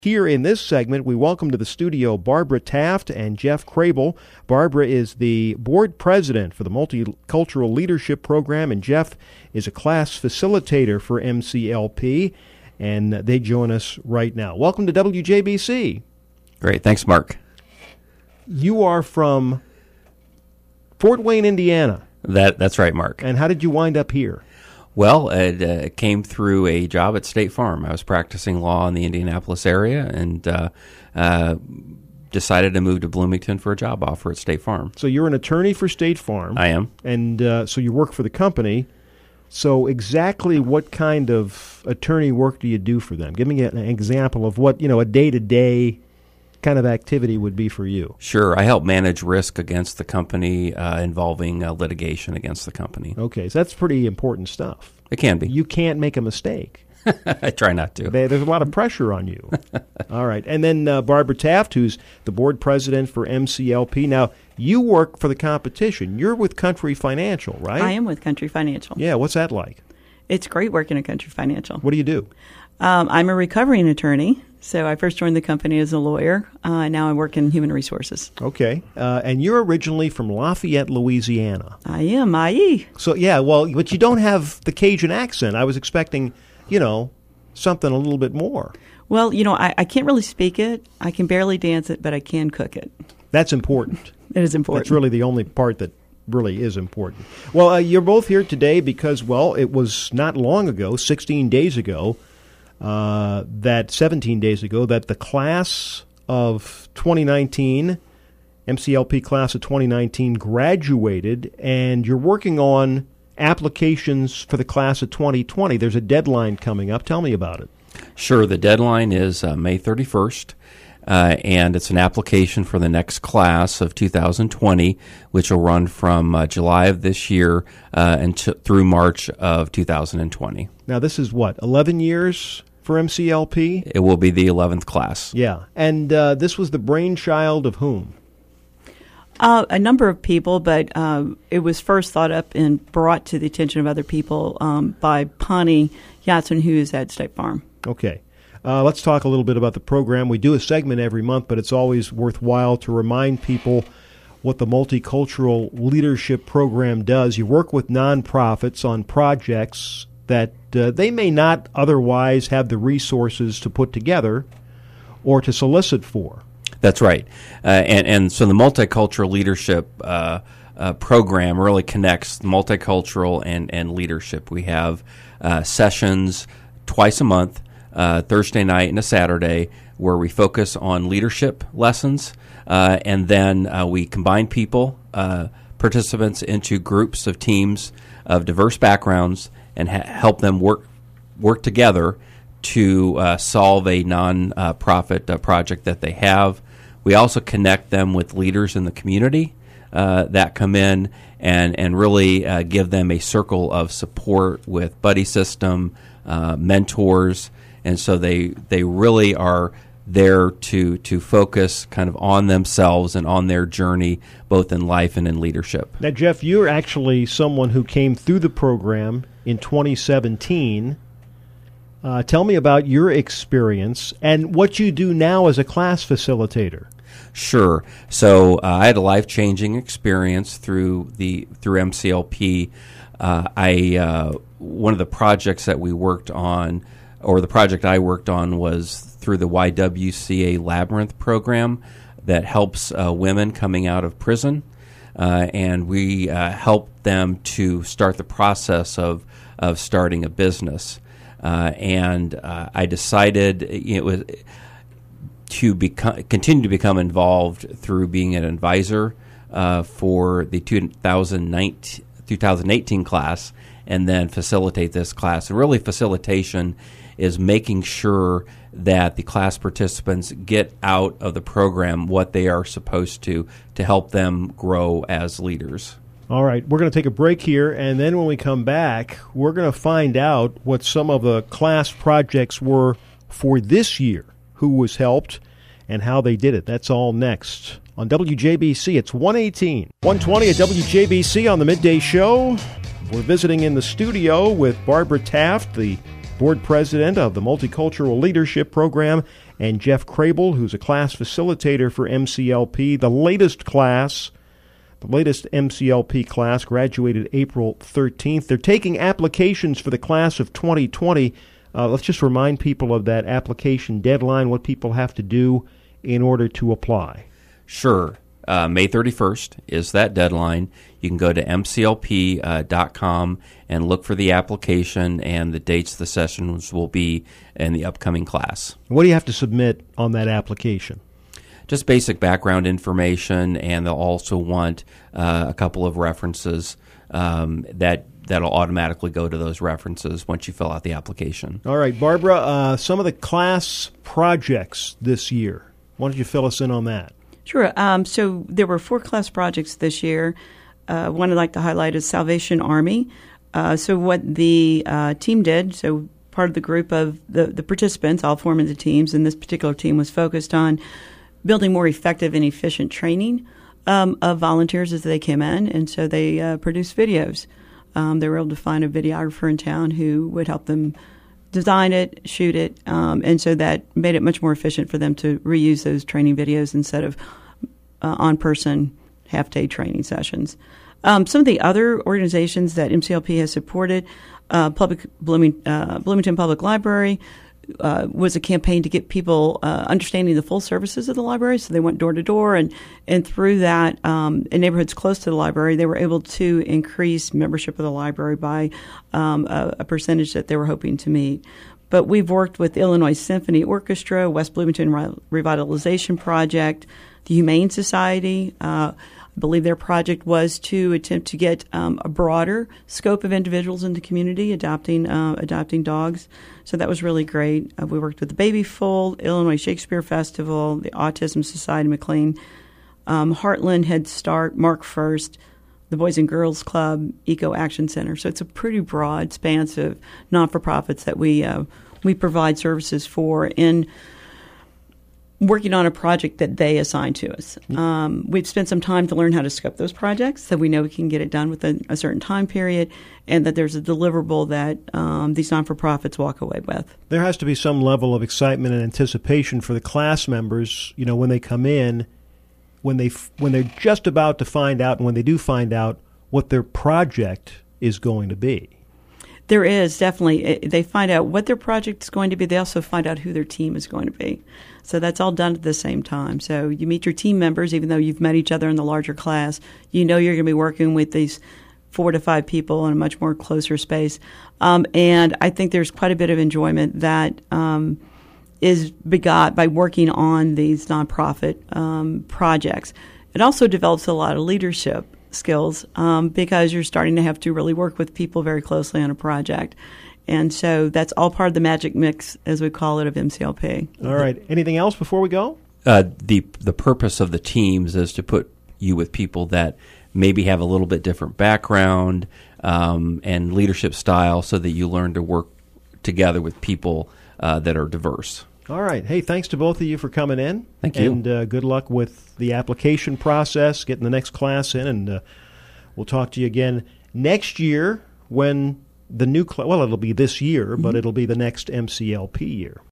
Here in this segment, we welcome to the studio Barbara Taft and Jeff Crable. Barbara is the board president for the Multicultural Leadership Program, and Jeff is a class facilitator for MCLP, and they join us right now. Welcome to WJBC. Great. Thanks, Mark. You are from Fort Wayne, Indiana. That's right, Mark. And how did you wind up here? Well, it came through a job at State Farm. I was practicing law in the Indianapolis area and decided to move to Bloomington for a job offer at State Farm. So you're an attorney for State Farm. I am. And so you work for the company. So exactly what kind of attorney work do you do for them? Give me an example of what, a day-to-day kind of activity would be for you. Sure. I help manage risk against the company involving litigation against the company. Okay, so that's pretty important stuff. It can be. You can't make a mistake. I try not to. There's a lot of pressure on you. All right. And then Barbara Taft, who's the board president for MCLP. Now, you work for the competition. You're with Country Financial, right? I am with Country Financial. Yeah, what's that like? It's great working at Country Financial. What do you do? I'm a recovering attorney. So I first joined the company as a lawyer. Now I work in human resources. Okay. And you're originally from Lafayette, Louisiana. I am, aye. So, yeah, well, but you don't have the Cajun accent. I was expecting, something a little bit more. Well, I can't really speak it. I can barely dance it, but I can cook it. That's important. It is important. That's really the only part that really is important. Well, you're both here today because, it was not long ago, 17 days ago, that the class of 2019, MCLP class of 2019 graduated, and you're working on applications for the class of 2020. There's a deadline coming up. Tell me about it. Sure. The deadline is May 31st, and it's an application for the next class of 2020, which will run from July of this year through March of 2020. Now, this is 11 years for MCLP? It will be the 11th class. Yeah. And this was the brainchild of whom? A number of people, but it was first thought up and brought to the attention of other people by Pawnee Yatson, who is at State Farm. Okay. Let's talk a little bit about the program. We do a segment every month, but it's always worthwhile to remind people what the Multicultural Leadership Program does. You work with nonprofits on projects that they may not otherwise have the resources to put together or to solicit for. That's right. And so the Multicultural Leadership Program really connects multicultural and leadership. We have sessions twice a month, Thursday night and a Saturday, where we focus on leadership lessons, and then we combine participants into groups of teams of diverse backgrounds and help them work together to solve a non-profit project that they have. We also connect them with leaders in the community that come in and really give them a circle of support with buddy system, mentors, and so they really are there to focus kind of on themselves and on their journey, both in life and in leadership. Now, Jeff, you're actually someone who came through the program in 2017. Tell me about your experience and what you do now as a class facilitator. Sure. So I had a life-changing experience through MCLP. One of the projects that we worked on, or the project I worked on, was through the YWCA Labyrinth program that helps women coming out of prison, and we helped them to start the process of starting a business. And I decided to continue to become involved through being an advisor for the 2018 class, and then facilitate this class. And really, facilitation is making sure that the class participants get out of the program what they are supposed to help them grow as leaders. All right, we're going to take a break here, and then when we come back, we're going to find out what some of the class projects were for this year, who was helped, and how they did it. That's all next on WJBC. It's 1:18. 1:20 at WJBC on the Midday Show. We're visiting in the studio with Barbara Taft, the board president of the Multicultural Leadership Program, and Jeff Crable, who's a class facilitator for MCLP. The latest MCLP class graduated April 13th. They're taking applications for the class of 2020. Let's just remind people of that application deadline, what people have to do in order to apply. Sure. May 31st is that deadline. You can go to mclp.com and look for the application and the dates the sessions will be in the upcoming class. What do you have to submit on that application? Just basic background information, and they'll also want a couple of references that'll automatically go to those references once you fill out the application. All right, Barbara, some of the class projects this year. Why don't you fill us in on that? Sure. So there were 4 class projects this year. One I'd like to highlight is Salvation Army. So what the team did, so part of the group of the participants all formed into teams, and this particular team was focused on building more effective and efficient training of volunteers as they came in, and so they produced videos. They were able to find a videographer in town who would help them design it, shoot it, and so that made it much more efficient for them to reuse those training videos instead of on-person half-day training sessions. Some of the other organizations that MCLP has supported, Bloomington Public Library was a campaign to get people understanding the full services of the library. So they went door to door, and through that, in neighborhoods close to the library, they were able to increase membership of the library by a percentage that they were hoping to meet. But we've worked with Illinois Symphony Orchestra, West Bloomington Revitalization Project, the Humane Society. I believe their project was to attempt to get a broader scope of individuals in the community adopting dogs. So that was really great. We worked with the Baby Fold, Illinois Shakespeare Festival, the Autism Society McLean, Heartland Head Start, Mark First, the Boys and Girls Club, Eco Action Center. So it's a pretty broad, expansive non-for-profits that we provide services for in working on a project that they assign to us. We've spent some time to learn how to scope those projects so we know we can get it done within a certain time period and that there's a deliverable that these non-for-profits walk away with. There has to be some level of excitement and anticipation for the class members, when they come in, when they're just about to find out, and when they do find out what their project is going to be. There is, definitely. They find out what their project is going to be. They also find out who their team is going to be. So that's all done at the same time. So you meet your team members, even though you've met each other in the larger class. You know you're going to be working with these 4 to 5 people in a much more closer space. And I think there's quite a bit of enjoyment that is begot by working on these nonprofit projects. It also develops a lot of leadership skills because you're starting to have to really work with people very closely on a project. And so that's all part of the magic mix, as we call it, of MCLP. All right. Anything else before we go? The purpose of the teams is to put you with people that maybe have a little bit different background and leadership style so that you learn to work together with people that are diverse. All right. Hey, thanks to both of you for coming in. Thank you. And good luck with the application process, getting the next class in, and we'll talk to you again next year when the new class, well, it'll be this year, but it'll be the next MCLP year.